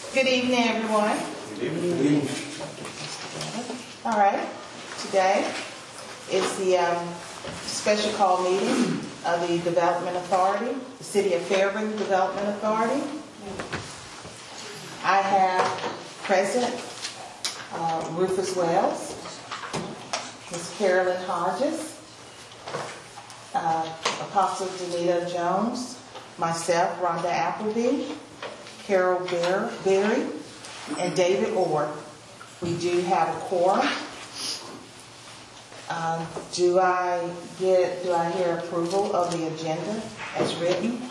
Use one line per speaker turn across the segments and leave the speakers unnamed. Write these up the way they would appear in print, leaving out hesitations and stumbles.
Good evening, everyone.
Good evening.
All right. Today is the special call meeting of the Development Authority, the City of Fairburn Development Authority. I have present Rufus Wells, Ms. Carolyn Hodges, Apostle Danita Jones, myself, Rhonda Appleby, Carol Berry, and David Orr. We do have a quorum. Do I hear approval of the agenda as written?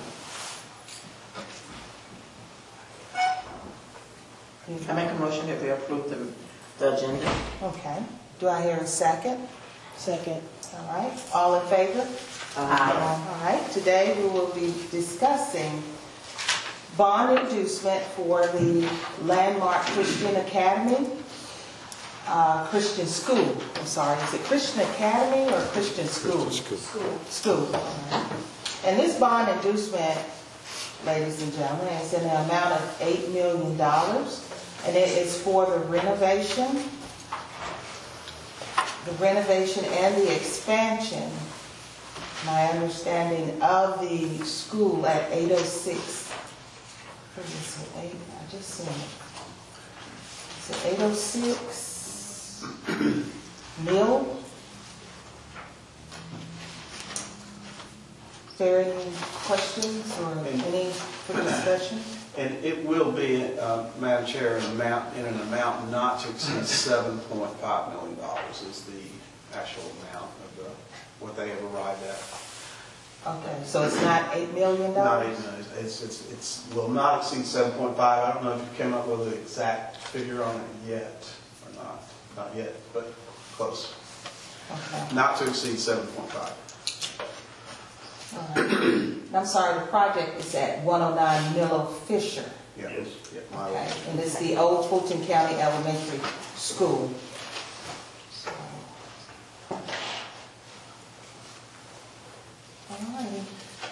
I make a motion that we approve the agenda.
Okay. Do I hear a second?
Second.
All right. All in favor?
Aye.
All right. Today we will be discussing bond inducement for the Landmark Christian Academy, Christian School. I'm sorry, is it Christian Academy or Christian School? School. All right. And this bond inducement, ladies and gentlemen, is in the amount of $8 million, and it is for the renovation and the expansion, my understanding, of the school at 806. What is it? I just seen it. Is it 806 Mill? Is there any questions or any further discussion?
And it will be, Madam Chair, in an amount not to exceed $7.5 million is the actual amount of what they have arrived at.
Okay, so it's not $8 million?
Not $8 million. It will not exceed 7.5. I don't know if you came up with an exact figure on it yet or not. Not yet, but close.
Okay.
Not to exceed 7.5.
All right. I'm sorry, the project is at 109 Miller Fisher.
Yeah.
Yes.
Yeah,
Okay, and it's the old Fulton County Elementary School. All righty.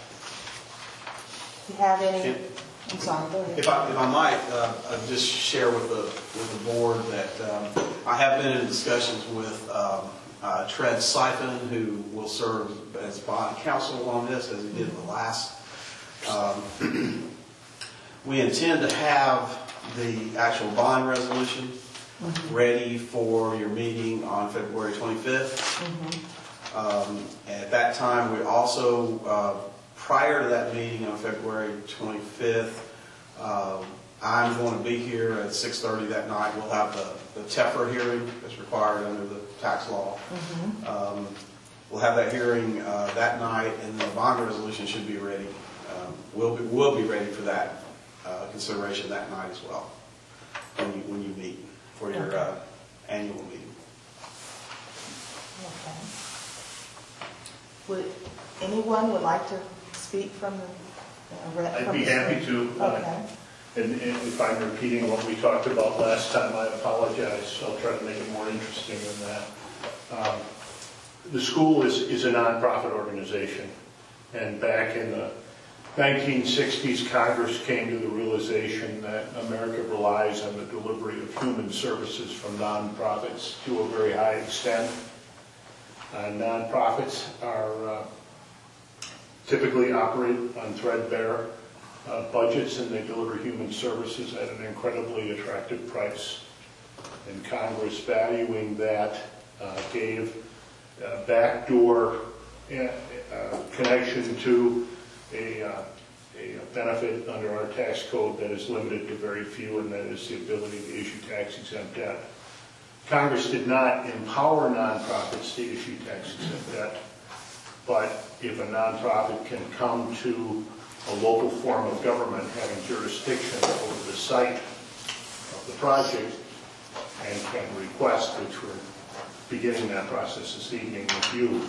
Do you have any? I'm sorry, go ahead.
If I might, I'd just share with the board that I have been in discussions with Tread Siphon, who will serve as bond counsel on this, as he did the last. We intend to have the actual bond resolution ready for your meeting on February 25th. At that time, we also, prior to that meeting on February 25th, I'm going to be here at 6:30 that night. We'll have the TEFRA hearing that's required under the tax law. We'll have that hearing that night, and the bond resolution should be ready. We'll be ready for that consideration that night as well when you meet for your annual meeting.
Okay. Would anyone like to speak from the?
I'd be happy to.
Okay.
And if I'm repeating what we talked about last time, I apologize. I'll try to make it more interesting than that. The school is a nonprofit organization, and back in the 1960s, Congress came to the realization that America relies on the delivery of human services from nonprofits to a very high extent. Nonprofits are typically operate on threadbare budgets, and they deliver human services at an incredibly attractive price. And Congress, valuing that, gave a backdoor connection to a benefit under our tax code that is limited to very few, and that is the ability to issue tax-exempt debt. Congress did not empower nonprofits to issue tax-exempt debt, but if a nonprofit can come to a local form of government having jurisdiction over the site of the project and can request, which we're beginning that process this evening with you,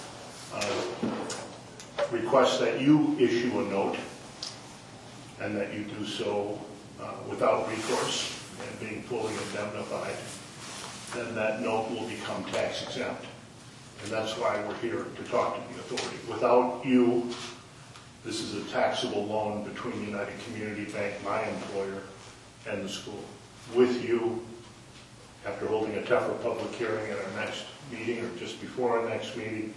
request that you issue a note and that you do so without recourse and being fully indemnified, then that note will become tax exempt. And that's why we're here to talk to the authority. Without you, this is a taxable loan between United Community Bank, my employer, and the school with you after holding a tougher public hearing at our next meeting or just before our next meeting.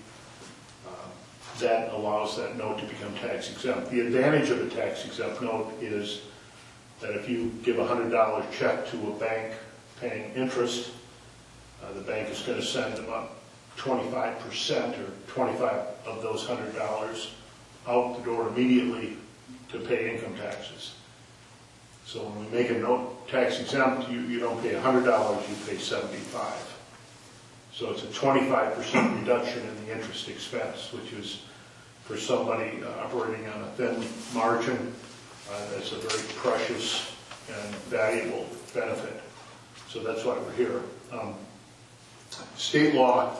That allows that note to become tax exempt. The advantage of a tax exempt note is that if you give a $100 check to a bank paying interest, the bank is going to send about 25% or 25 of those $100 out the door immediately to pay income taxes. So when we make a note tax exempt, you don't pay $100, you pay $75. So it's a 25% reduction in the interest expense, which is, for somebody operating on a thin margin, that's a very precious and valuable benefit. So that's why we're here. State law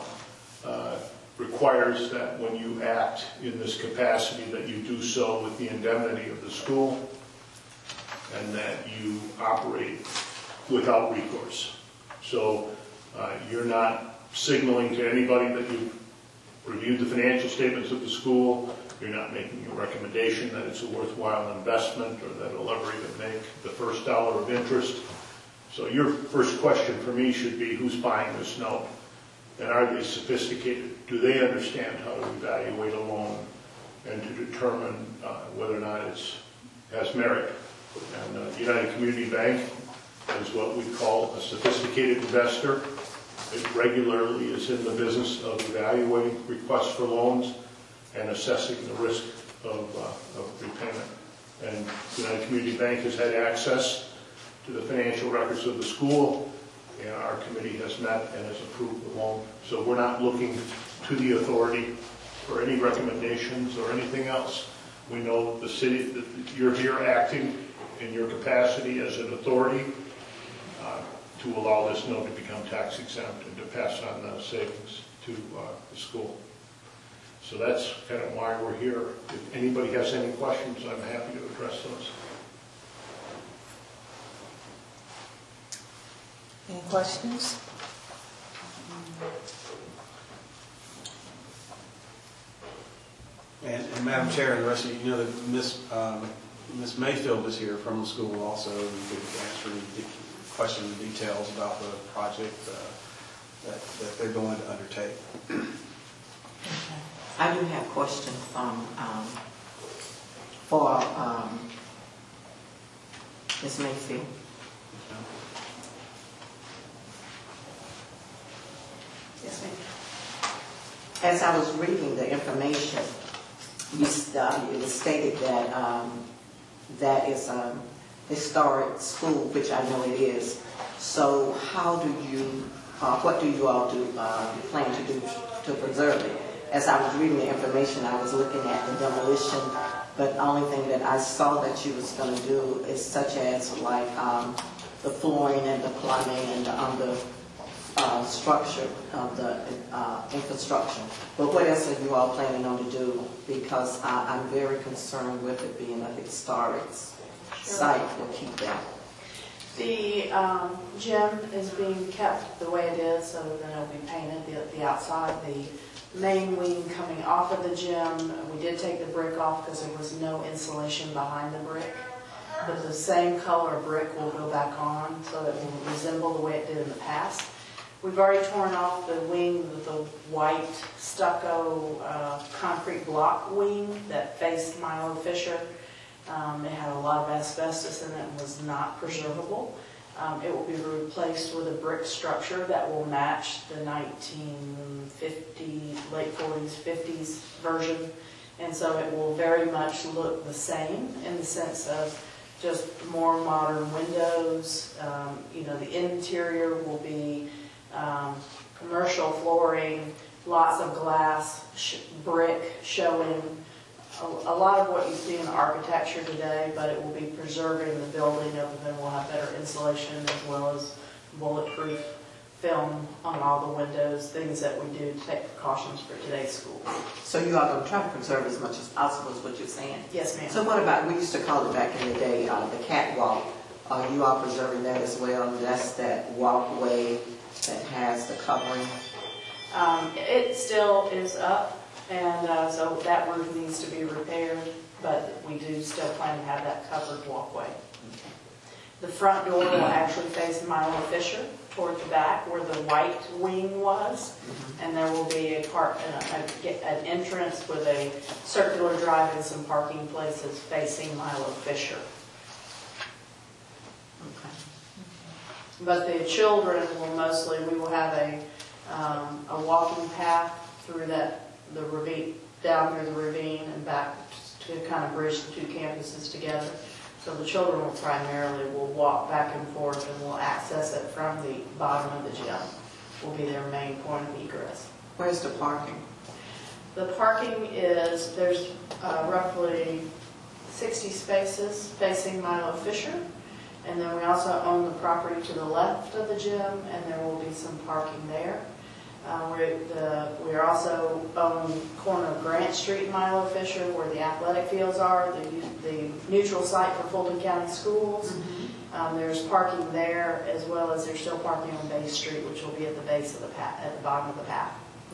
requires that when you act in this capacity that you do so with the indemnity of the school and that you operate without recourse. So you're not signaling to anybody that you've reviewed the financial statements of the school, you're not making a recommendation that it's a worthwhile investment or that it'll ever even make the first dollar of interest. So your first question for me should be, who's buying this note? And are they sophisticated? Do they understand how to evaluate a loan and to determine whether or not it has merit? And United Community Bank is what we call a sophisticated investor. It regularly is in the business of evaluating requests for loans and assessing the risk of repayment. And United Community Bank has had access to the financial records of the school, and our committee has met and has approved the loan. So we're not looking to the authority for any recommendations or anything else. We know the city, that you're here acting in your capacity as an authority to allow this note to become tax exempt and to pass on the savings to the school. So that's kind of why we're here. If anybody has any questions, I'm happy to address those.
Any questions?
And Madam Chair and the rest of you, know that Miss Mayfield is here from the school also. You could answer any questions and details about the project that they're going to undertake.
I do have questions for Ms. Mayfield.
Yes, ma'am.
As I was reading the information, it was stated that that is a historic school, which I know it is. So how do you, what do you all do, plan to do to preserve it? As I was reading the information, I was looking at the demolition, but the only thing that I saw that you was going to do is such as like the flooring and the plumbing and the under structure of the infrastructure. But what else are you all planning on to do? Because I'm very concerned with it being a historic site to keep that.
The gym is being kept the way it is, so then it'll be painted, the outside. The main wing coming off of the gym, we did take the brick off because there was no insulation behind the brick. But the same color brick will go back on, so that it will resemble the way it did in the past. We've already torn off the wing with the white stucco concrete block wing that faced Milo Fisher. It had a lot of asbestos in it and was not preservable. It will be replaced with a brick structure that will match the 1950s, late 40s, 50s version. And so it will very much look the same in the sense of just more modern windows. You know, the interior will be commercial flooring, lots of glass, brick showing. A lot of what you see in the architecture today, but it will be preserving the building, other than we'll have better insulation as well as bulletproof film on all the windows, things that we do to take precautions for today's school.
So you are going to try to preserve as much as possible is what you're saying?
Yes, ma'am.
So what about, we used to call it back in the day, the catwalk. Are you all preserving that as well? That's that walkway that has the covering?
It still is up. And so that roof needs to be repaired, but we do still plan to have that covered walkway.
Okay.
The front door will actually face Milo Fisher toward the back where the white wing was. And there will be an entrance with a circular drive and some parking places facing Milo Fisher.
Okay.
But the children will mostly, we will have a walking path through the ravine, down through the ravine and back to kind of bridge the two campuses together. So the children will walk back and forth and will access it from the bottom of the gym. Will be their main point of egress.
Where's the parking?
The parking is, there's roughly 60 spaces facing Milo Fisher. And then we also own the property to the left of the gym, and there will be some parking there. We also own corner of Grant Street and Milo Fisher, where the athletic fields are, the neutral site for Fulton County Schools. There's parking there, as well as there's still parking on Bay Street, which will be at the base of the path, at the bottom of the path.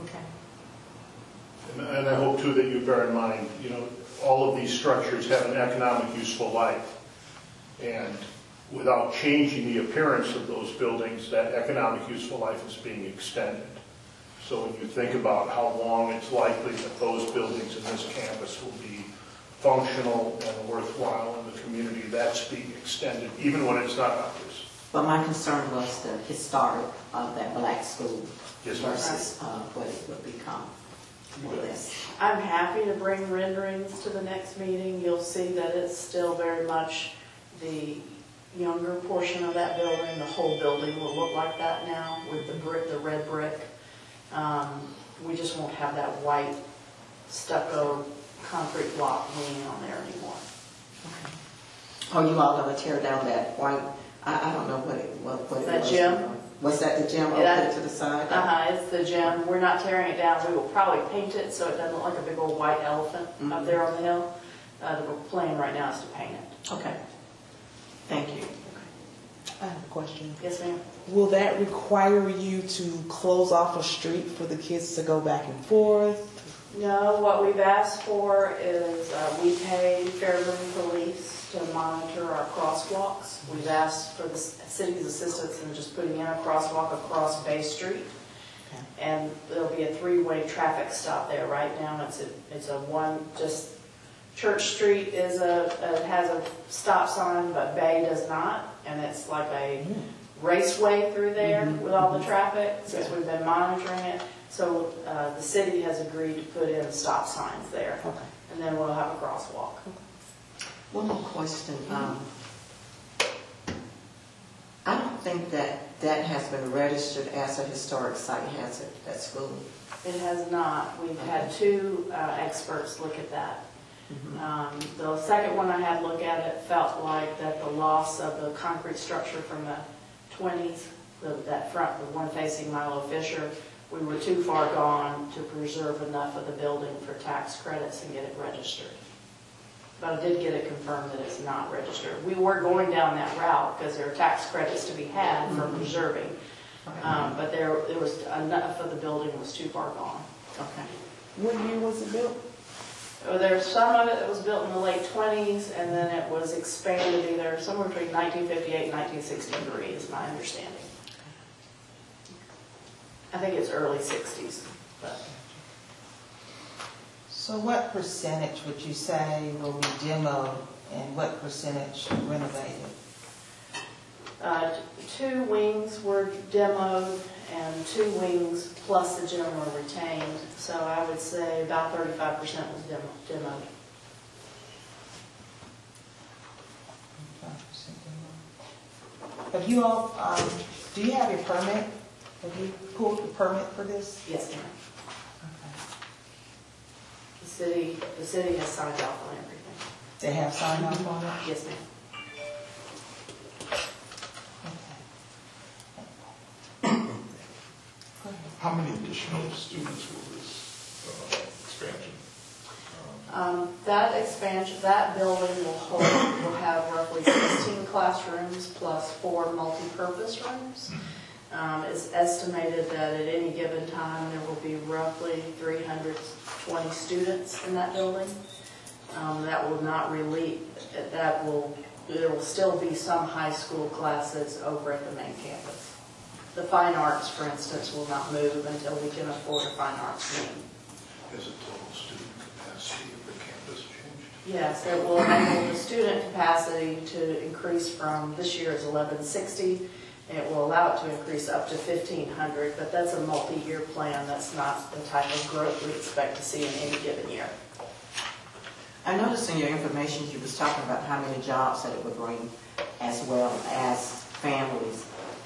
Okay.
And I hope too that you bear in mind, all of these structures have an economic useful life. And without changing the appearance of those buildings, that economic useful life is being extended. So when you think about how long it's likely that those buildings in this campus will be functional and worthwhile in the community, that's being extended, even when it's not obvious.
But my concern was the historic of that black school
Yes, ma'am.
versus what it would become for this.
I'm happy to bring renderings to the next meeting. You'll see that it's still very much the younger portion of that building. The whole building will look like that now with the red brick. We just won't have that white stucco concrete block wing on there anymore.
Okay. Oh, you all going to tear down that white? I don't know what it was.
That gym?
Was that the gym?
Yeah,
Put it to the side?
It's the gym. We're not tearing it down. We will probably paint it so it doesn't look like a big old white elephant up there on the hill. The plan right now is to paint it.
Okay. Thank you.
I have a question.
Yes, ma'am.
Will that require you to close off a street for the kids to go back and forth?
No, what we've asked for is we pay Fairburn Police to monitor our crosswalks. We've asked for the city's assistance in just putting in a crosswalk across Bay Street.
Okay.
And there'll be a three-way traffic stop there. Right now, it's a one, just Church Street has a stop sign, but Bay does not. And it's like a raceway through there with all the traffic, since we've been monitoring it. So the city has agreed to put in stop signs there.
Okay.
And then we'll have a crosswalk.
One more question. I don't think that has been registered as a historic site, has it, that school?
It has not. We've had two experts look at that. The second one I had look at it felt like that the loss of the concrete structure from the 20s, that front, the one facing Milo Fisher, we were too far gone to preserve enough of the building for tax credits and get it registered. But I did get it confirmed that it's not registered. We were going down that route because there are tax credits to be had for preserving. But there was enough of the building was too far gone.
Okay.
What year was it built?
There's some of it that was built in the late 20s, and then it was expanded either somewhere between 1958 and 1963 is my understanding. I think it's early 60s. But.
So what percentage would you say will be demoed and what percentage renovated?
Two wings were demoed and 2 wings plus the gym were retained. So I would say about 35% was demoed.
5% demoed. Have you all, do you have your permit? Have you pulled the permit for this?
Yes, ma'am.
Okay.
The city has signed off on everything.
They have signed off on it?
Yes, ma'am.
How many additional students will this expansion?
That expansion, that building will have roughly 16 classrooms plus 4 multi-purpose rooms. It's estimated that at any given time there will be roughly 320 students in that building. That will there will still be some high school classes over at the main campus. The fine arts, for instance, will not move until we can afford a fine arts wing.
Has the total student capacity of the campus changed?
Yes, it will enable the student capacity to increase from this year's 1160. It will allow it to increase up to 1,500, but that's a multi-year plan. That's not the type of growth we expect to see in any given year.
I noticed in your information you was talking about how many jobs that it would bring, as well as families,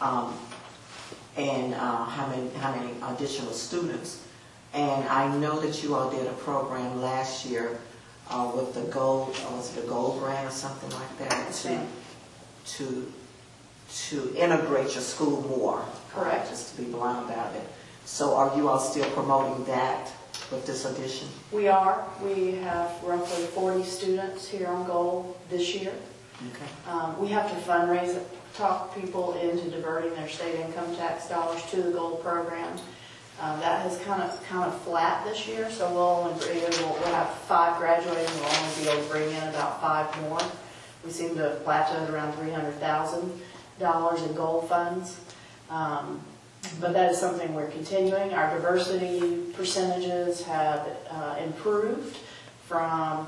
and how many additional students. And I know that you all did a program last year with the gold, was it a gold grant or something like that, to integrate your school more.
Correct.
Just to be blunt about it. So are you all still promoting that with this addition?
We are. We have roughly 40 students here on Gold this year.
Okay.
We have to fundraise, talk people into diverting their state income tax dollars to the Gold program. That has kind of flat this year, so we'll have 5 graduating. We'll only be able to bring in about 5 more. We seem to have plateaued around $300,000 in Gold funds. But that is something we're continuing. Our diversity percentages have improved from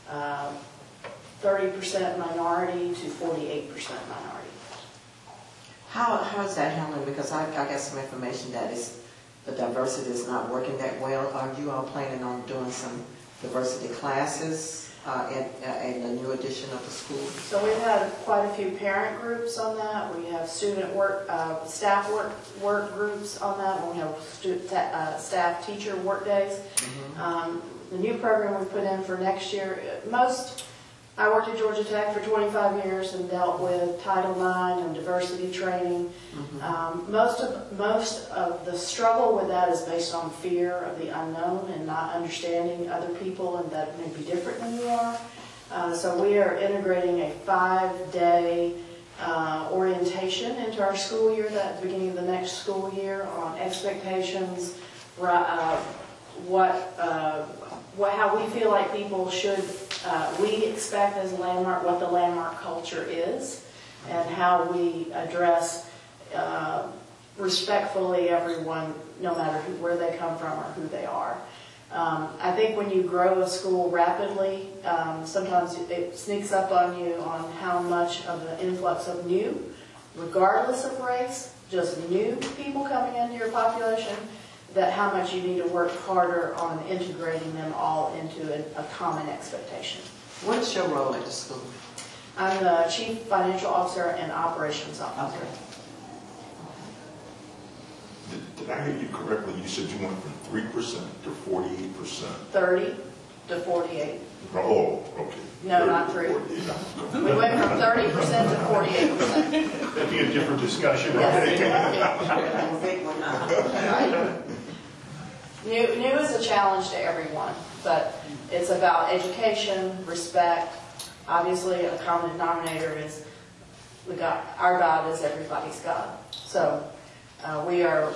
30% minority to 48% minority.
How is that handling? Because I got some information that the diversity is not working that well. Are you all planning on doing some diversity classes in the new edition of the school?
So we've had quite a few parent groups on that. We have student work, staff work groups on that. We have staff teacher work days. The new program we put in for next year, I worked at Georgia Tech for 25 years and dealt with Title IX and diversity training. Most of the struggle with that is based on fear of the unknown and not understanding other people and that may be different than you are. So we are integrating a 5-day orientation into our school year, at the beginning of the next school year, on expectations, how we feel like people should, we expect as a landmark, what the landmark culture is, and how we address respectfully everyone, no matter where they come from or who they are. I think when you grow a school rapidly, sometimes it sneaks up on you on how much of the influx of new, regardless of race, just new people coming into your population, that how much you need to work harder on integrating them all into a common expectation.
What's your role at the school?
I'm the Chief Financial Officer and Operations Officer.
Okay.
Did I hear you correctly? You said you went from 3% to 48%.
30 to 48.
Oh, okay.
No, not 3.
48.
We went from 30% to 48%.
That'd be a different discussion.
A big one.
Right. New is a challenge to everyone, but it's about education, respect. Obviously, a common denominator is our God is everybody's God. So we're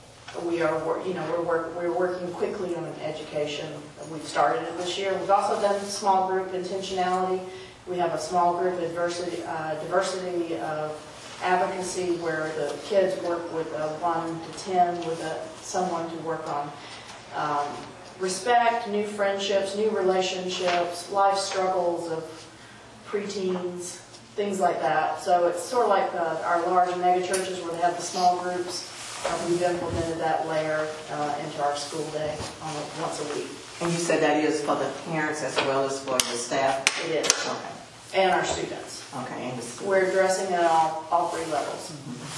working quickly on education. We've started it this year. We've also done small group intentionality. We have a small group diversity of advocacy where the kids work with 1 to 10 with someone to work on respect, new friendships, new relationships, life struggles of preteens, things like that. So it's sort of like our large mega churches where they have the small groups. We've implemented that layer into our school day once a week.
And you said that is for the parents as well as for the staff?
It is.
Okay.
And our students.
Okay. And the students.
We're addressing it at all 3 levels.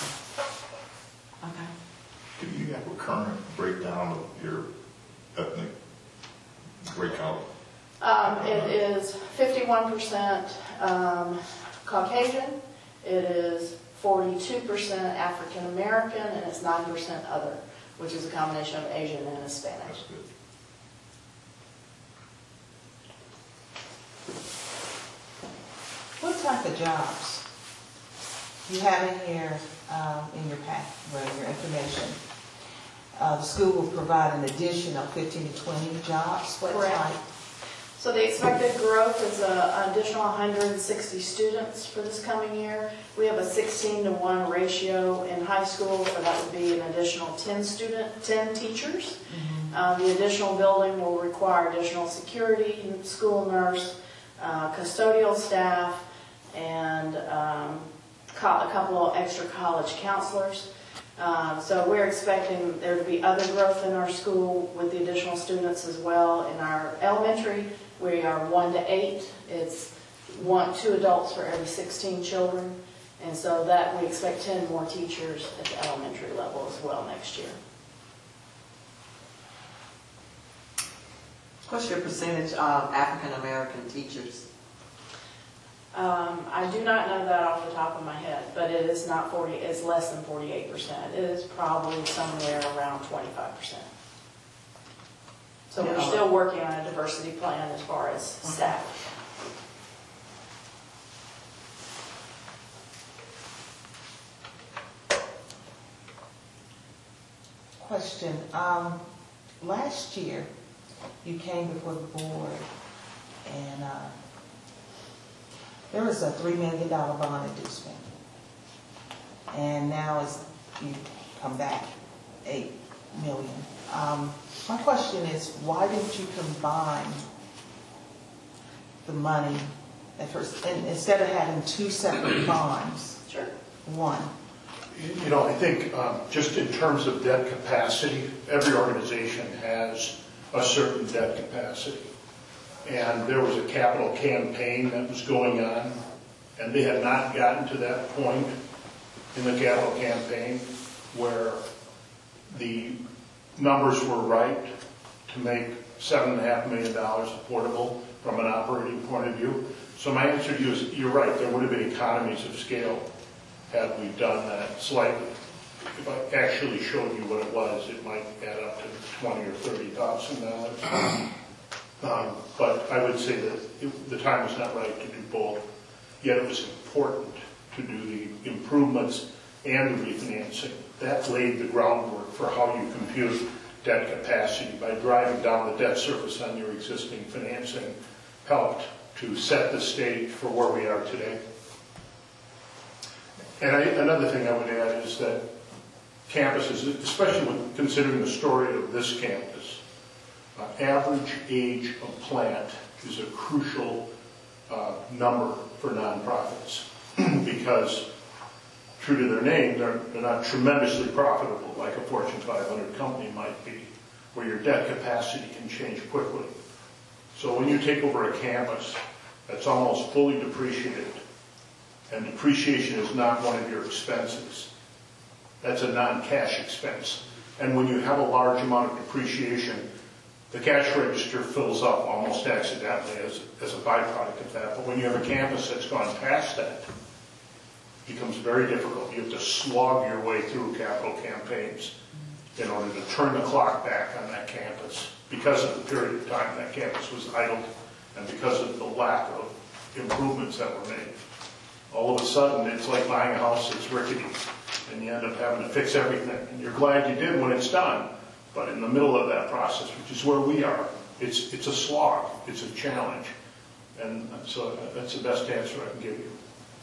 Okay.
Do you have a current breakdown of your ethnic breakout?
It is 51% Caucasian. It is 42% African American, and it's 9% other, which is a combination of Asian and Hispanic.
That's good.
What type of jobs? You have in here, in your your information. The school will provide an additional 15 to 20 jobs. What
Correct.
type?
So the expected growth is an additional 160 students for this coming year. We have a 16-to-1 ratio in high school, so that would be an additional 10 teachers. The additional building will require additional security, school nurse, custodial staff, and a couple of extra college counselors. So we're expecting there to be other growth in our school with the additional students as well. In our elementary, we are 1 to 8. It's 2 adults for every 16 children. And so that we expect 10 more teachers at the elementary level as well next year.
What's your percentage of African American teachers?
I do not know that off the top of my head, but it is not 40. It's less than 48%. It is probably somewhere around 25%. So we're still working on a diversity plan as far as staff.
Question. Last year, you came before the board and there was a $3 million bond inducement. And now you come back $8 million. My question is, why didn't you combine the money at first, and instead of having 2 separate bonds?
Sure.
One.
You know, I think just in terms of debt capacity, every organization has a certain debt capacity. And there was a capital campaign that was going on, and they had not gotten to that point in the capital campaign where the numbers were right to make $7.5 million affordable from an operating point of view. So my answer to you is, you're right, there would have been economies of scale had we done that slightly. If I actually showed you what it was, it might add up to $20,000 or $30,000. But I would say that the time was not right to do both, yet it was important to do the improvements and the refinancing. That laid the groundwork for how you compute debt capacity. By driving down the debt service on your existing financing helped to set the stage for where we are today. And another thing I would add is that campuses, especially when considering the story of this campus, average age of plant is a crucial number for nonprofits because, true to their name, they're not tremendously profitable like a Fortune 500 company might be, where your debt capacity can change quickly. So when you take over a campus that's almost fully depreciated, and depreciation is not one of your expenses, that's a non-cash expense. And when you have a large amount of depreciation, the cash register fills up almost accidentally as a byproduct of that. But when you have a campus that's gone past that, it becomes very difficult. You have to slog your way through capital campaigns in order to turn the clock back on that campus because of the period of time that campus was idled and because of the lack of improvements that were made. All of a sudden, it's like buying a house that's rickety, and you end up having to fix everything. And you're glad you did when it's done. But in the middle of that process, which is where we are, it's a slog, it's a challenge. And so that's the best answer I can give you.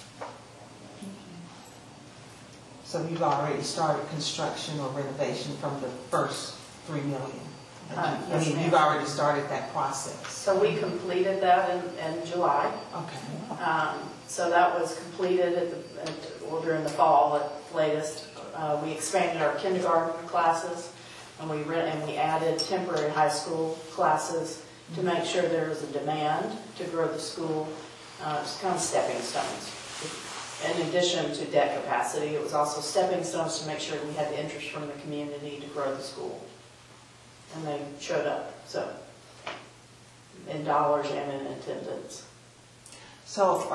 So you've already started construction or renovation from the first $3 million?
Yes, ma'am.
You've already started that process?
So we completed that in July.
Okay.
So that was completed during the fall at latest. We expanded our kindergarten classes, and we added temporary high school classes to make sure there was a demand to grow the school. Just kind of stepping stones. In addition to debt capacity, it was also stepping stones to make sure we had the interest from the community to grow the school. And they showed up, so, in dollars and in attendance.
So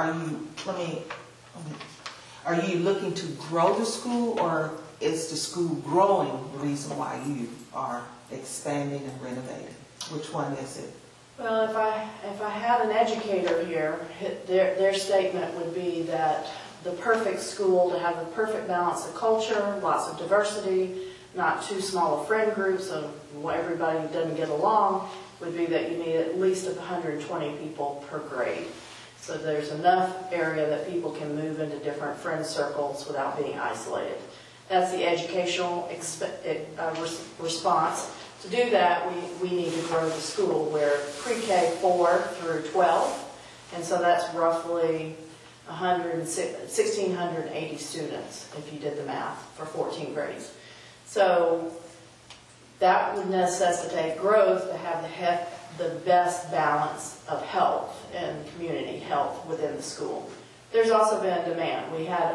are you looking to grow the school, or is the school growing the reason why you are expanding and renovating? Which one is it?
Well, if I had an educator here, their statement would be that the perfect school to have the perfect balance of culture, lots of diversity, not too small of friend groups of everybody doesn't get along, would be that you need at least 120 people per grade. So there's enough area that people can move into different friend circles without being isolated. That's the educational response. To do that, we need to grow the school. We're pre-K 4 through 12, and so that's roughly 1,680 students if you did the math for 14 grades. So that would necessitate growth to have the best balance of health and community health within the school. There's also been demand. We had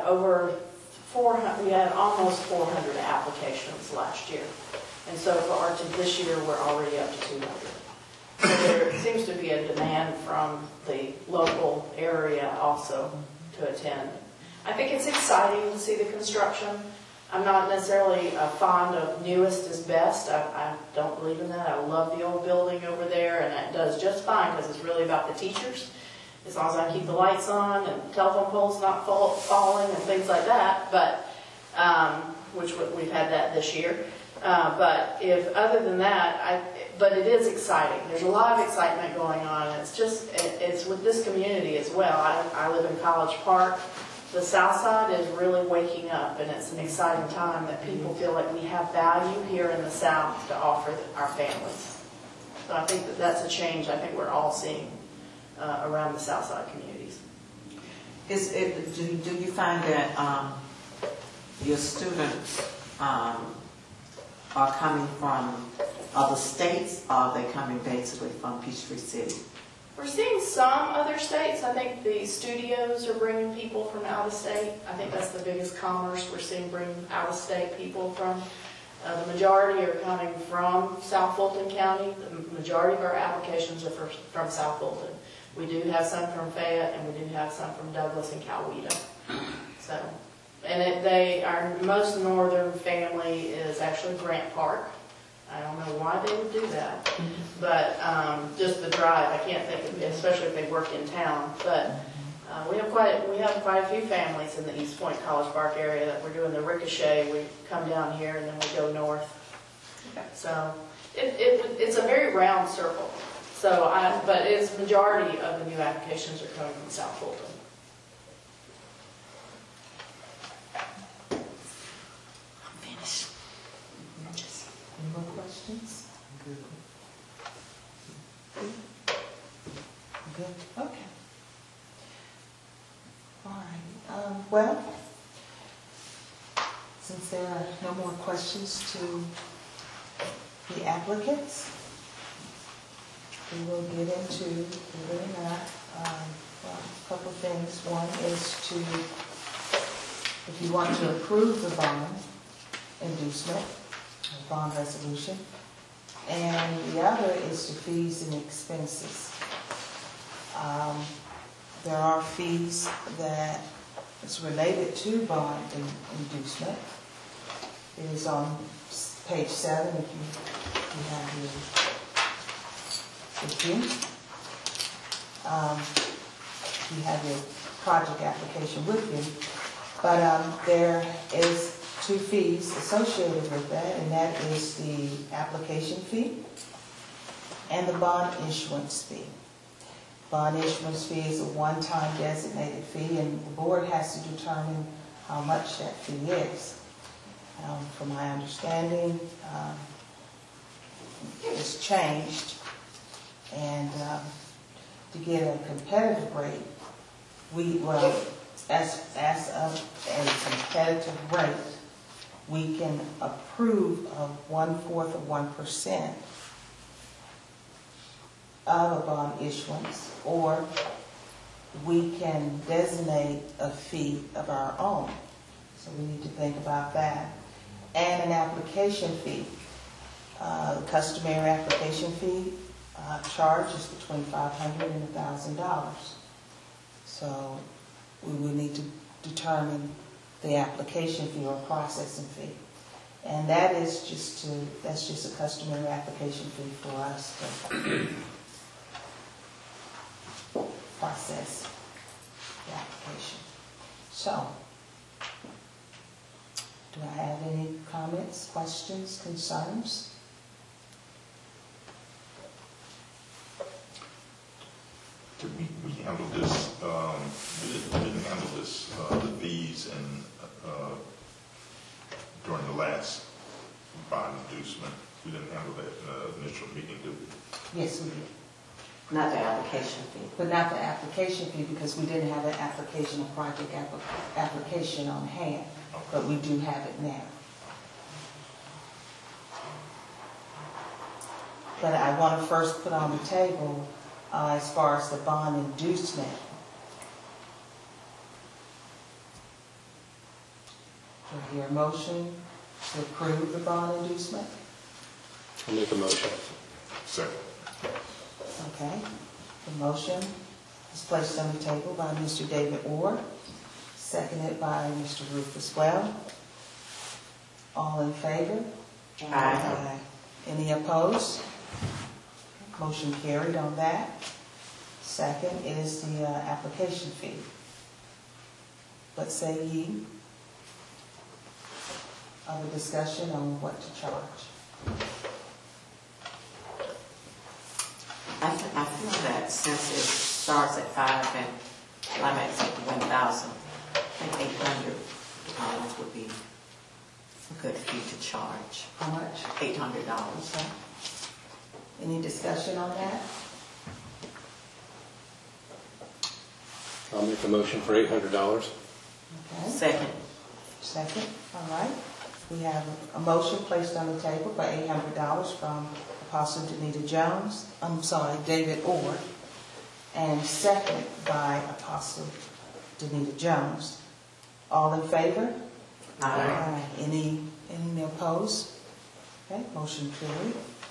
almost 400 applications last year. And so for ARTIC this year, we're already up to 200. So there seems to be a demand from the local area also to attend. I think it's exciting to see the construction. I'm not necessarily fond of newest is best. I don't believe in that. I love the old building over there, and that does just fine because it's really about the teachers. As long as I keep the lights on and telephone poles not falling and things like that, but which we've had that this year. But if other than that, but it is exciting. There's a lot of excitement going on. It's with this community as well. I live in College Park. The South Side is really waking up, and it's an exciting time that people feel like we have value here in the South to offer our families. So I think that's a change I think we're all seeing around the South Side communities.
Do you find that your students are coming from other states, or are they coming basically from Peachtree City?
We're seeing some other states. I think the studios are bringing people from out of state. I think that's the biggest commerce we're seeing, bring out of state people from. The majority are coming from South Fulton County. The majority of our applications are from South Fulton. We do have some from Fayette, and we do have some from Douglas and Coweta. So, and our most northern family is actually Grant Park. I don't know why they would do that, but just the drive, I can't think of it, especially if they work in town. But we have quite a few families in the East Point College Park area that we're doing the ricochet. We come down here and then we go north. So it's a very round circle. So but it's majority of the new applications are coming from South Fulton.
Any more questions? Good. Good. Okay. All right. Well, since there are no more questions to the applicants, we will get into, believe it or not, a couple of things. One is if you want to approve the bond inducement, bond resolution, and the other is the fees and expenses. There are fees that is related to bond inducement. It is on page 7 if you have your with you. You have your project application with you, but there is 2 fees associated with that, and that is the application fee and the bond issuance fee. Bond issuance fee is a one-time designated fee, and the board has to determine how much that fee is. From my understanding, it's changed, and to get a competitive rate, as a competitive rate, we can approve of 1/4 of 1% of a bond issuance, or we can designate a fee of our own. So we need to think about that. And an application fee. The customary application fee charge is between $500 and $1,000. So we will need to determine the application fee or processing fee. And that's just a customary application fee for us to process the application. So, do I have any comments, questions, concerns?
last bond inducement? We didn't handle that in the initial meeting, did we?
Yes, we did.
Not the application fee.
But not the application fee because we didn't have an application, a project application on hand. But we do have it now. But I want to first put on the table as far as the bond inducement. Do I hear a motion to approve the bond inducement?
I'll make a motion.
Second.
Okay. The motion is placed on the table by Mr. David Orr, seconded by Mr. Rufus Well. All in favor?
Aye.
Any opposed? Motion carried on that. Second is the application fee. What say ye? Other discussion on what to charge?
I feel that since it starts at 5 and climax at 1,000, I think $800 would be a good fee to charge.
How much?
$800.
Okay. Any discussion on that?
I'll make a motion for $800.
Okay.
Second.
Second, all right. We have a motion placed on the table for $800 from Apostle Danita Jones, David Orr, and second by Apostle Danita Jones. All in favor?
Aye.
Any opposed? Okay, motion carried.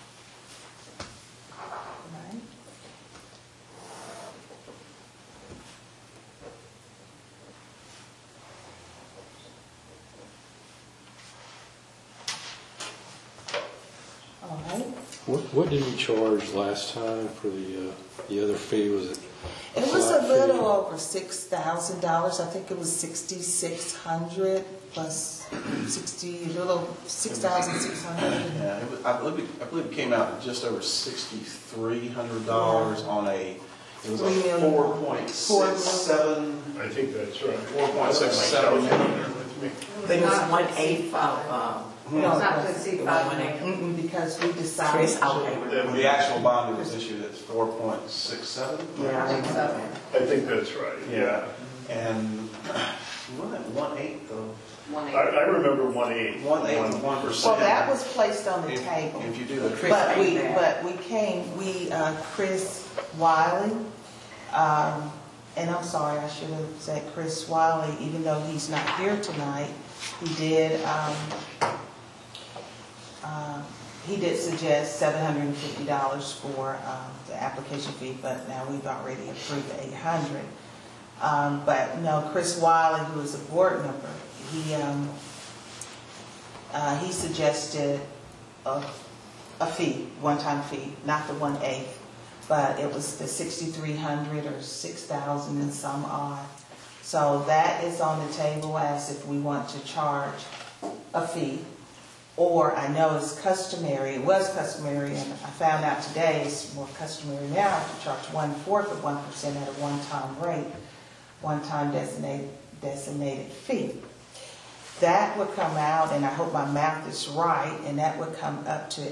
All right.
What did we charge last time for the other fee? Was it?
It was a
flat
little
fee?
over $6,000. I think it was $6,600 plus 60, a little $6,600.
Yeah, I believe it came out to just over $6,300 on a, it was a
$3 million.
4.67.
I think that's right.
4.67 million.
I think it was 1/8 of,
No,
Not to exceed 5
because we
Chris
decided.
Outlay.
The actual bond that was issued is 4.67.
Yeah, I think so.
I think that's right, yeah.
And what, 1/8 though?
I remember 1/8.
1/8,
Well, that was placed on the
If
table.
you do the
But
came back.
Chris Wiley, and I'm sorry, I should have said Chris Wiley, even though he's not here tonight, he did suggest $750 for the application fee, but now we've already approved the $800. But no, Chris Wiley, who is a board member, he suggested a fee, one-time fee, not the 1/8, but it was the $6,300 or $6,000 and some odd. So that is on the table as if we want to charge a fee. Or I know it's customary, it was customary, and I found out today it's more customary now to charge 1/4 of 1% at a one-time rate, one-time designated fee. That would come out, and I hope my math is right, and that would come up to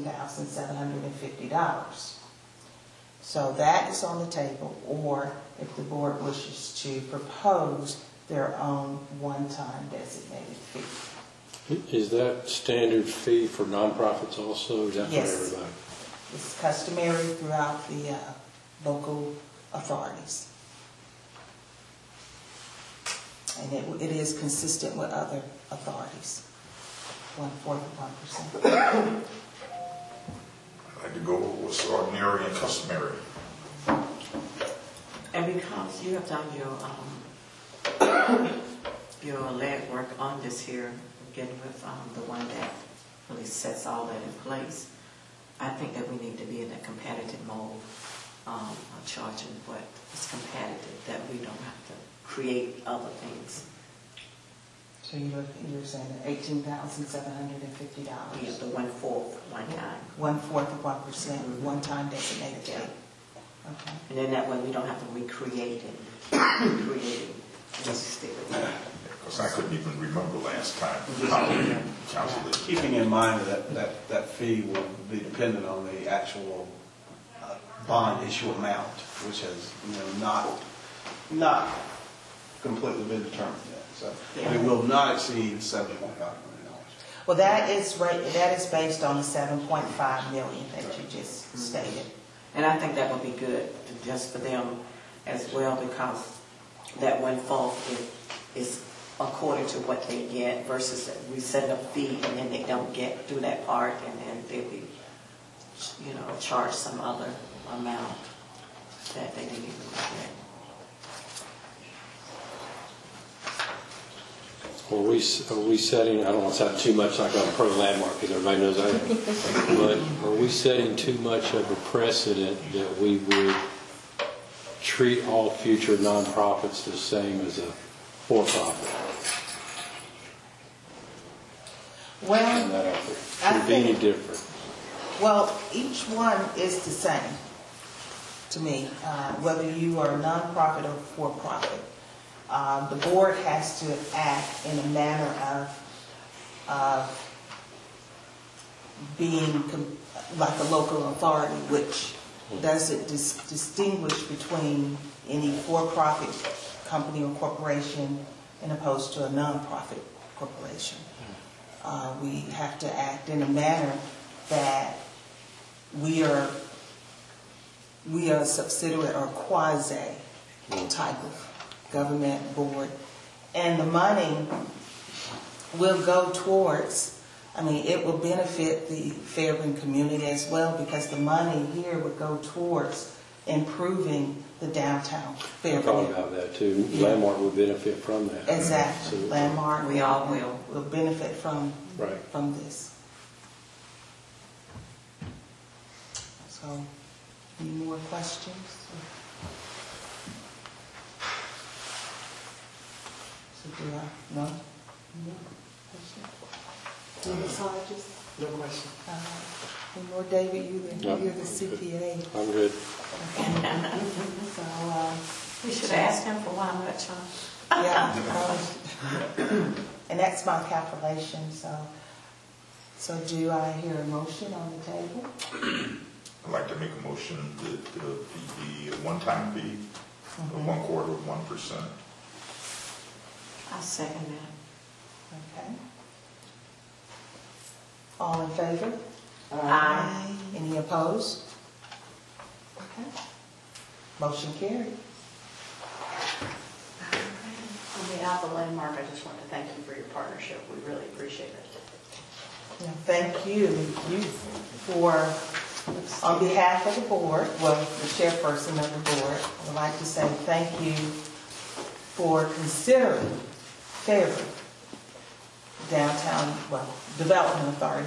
$18,750. So that is on the table, or if the board wishes to propose their own one-time designated fee.
Is that standard fee for nonprofits also? Is that for
Yes.
everybody?
It's customary throughout the local authorities. And it is consistent with other authorities, 1/4 of 1%.
I like to go with what's ordinary and customary.
And because you have done your legwork on this here, getting with the one that really sets all that in place, I think that we need to be in a competitive mode, charging what is competitive, that we don't have to create other things.
So you're saying $18,750.
Yeah, the 1/4, one time.
1/4 of 1%, one-time designated fee.
Yeah.
Okay.
And then that way we don't have to recreate it, just stick with it.
Because I couldn't even remember last time how we calculated.
Keeping in mind that fee will be dependent on the actual bond issue amount, which has, not completely been determined yet. So it will not exceed $7.5 million.
Well, that is based on the 7.5 million that you just stated.
And I think that would be good just for them as well, because that windfall is according to what they get versus we set up fee and then they don't get through that part and then they'll be, charged some other amount that they didn't even get.
Are we setting, I don't want to sound too much like I'm pro landmark because everybody knows I am, but are we setting too much of a precedent that we would treat all future nonprofits the same as a for-profit?
Well,
And that out there?
I
Would it be any
think-
different?
Well, each one is the same to me, whether you are a nonprofit or for-profit. The board has to act in a manner of being like a local authority, which doesn't distinguish between any for-profit company or corporation and opposed to a nonprofit corporation. We have to act in a manner that we are a subsidiary or quasi type of government board, and the money will go towards, it will benefit the Fairburn community as well, because the money here would go towards improving the downtown
I thought
Fairburn.
about that too.
Yeah.
Landmark would benefit from that.
Exactly.
Absolutely.
Landmark.
We all will.
benefit from
Right.
this. So, any more questions? So do I? No? No question? Massages?
No question.
Any more, David?
No,
You're the
I'm
CPA.
I'm good.
So,
We should ask him for how much, huh?
yeah. And that's my calculation, so do I hear a motion on the table?
I'd like to make a motion that the fee be a one-time fee of 1/4 of 1%.
I second that.
Okay. All in favor?
Aye.
Any opposed? Okay. Motion carried.
On behalf of Landmark, I just want to thank you for your partnership. We really appreciate it.
Yeah, thank you for, on behalf of the board, well, the chairperson of the board, I would like to say thank you for considering Fairburn Development Authority,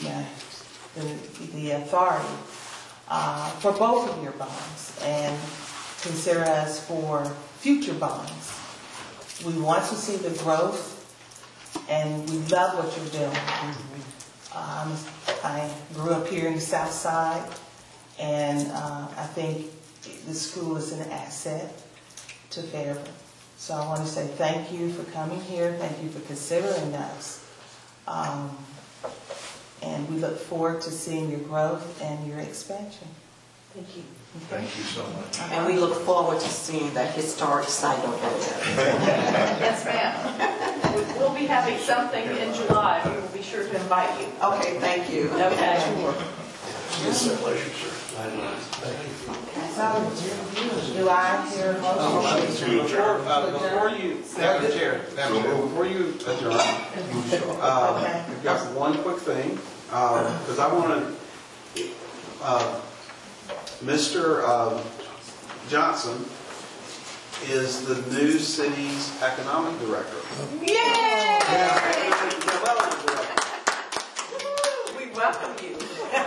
the authority for both of your bonds, and consider us for future bonds. We want to see the growth, and we love what you're doing. I grew up here in the South Side, and I think the school is an asset to Fairburn. So I want to say thank you for coming here. Thank you for considering us. And we look forward to seeing your growth and your expansion. Thank you.
Thank you so much.
And we look forward to seeing that historic site over there.
Yes, ma'am. We'll be having something in July. We will be sure to invite you.
Okay, thank you.
Okay.
It's a pleasure, sir.
So, do I hear a motion?
Before you, Madam Chair, before you adjourn, we've got one quick thing, because I want to, Mr. Johnson is the new city's economic director.
Yay!
Development director.
We welcome you.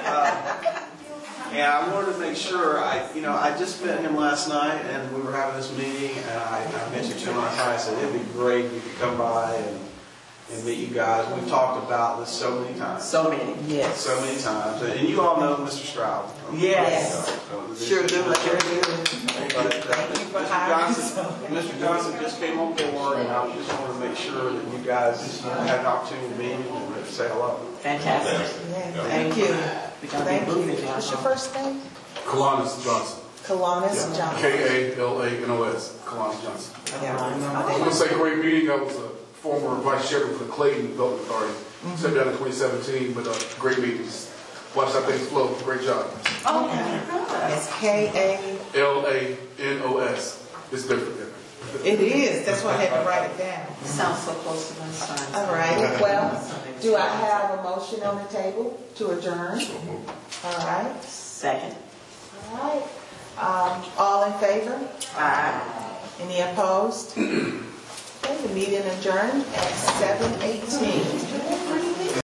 And I wanted to make sure, I just met him last night, and we were having this meeting, and I mentioned to him last night, I said, it'd be great if you could come by and and meet you guys. We've talked about this so many times.
So many.
Yes.
So many times. And you all know Mr. Stroud.
Yes. Sure do. Sure do.
But,
Thank you for
Mr.
hiring
Mr. Johnson just came on board, and I just wanted to make sure that you guys had an opportunity to meet him and say hello.
Fantastic.
Yeah, thank you.
We're gonna
Thank
be
you.
moving now.
What's your first name?
Kalanis Johnson.
Kalanis Johnson.
K-A-L-A-N-O-S. Kalanis Johnson.
Yeah, I remember
I'm
that.
going to say great meeting. I was a former vice chairman for the Clayton Development Authority. Stepped down in 2017, but great meetings. Watch how things flow. Great job.
It's K-A.
L-A-N-O-S. It's different.
It is. That's why I had to write it down.
Sounds so close to my son.
All right. Well, do I have a motion on the table to adjourn? All right.
Second.
All right. All in favor?
Aye.
Any opposed? Okay, the meeting adjourned at 7:18.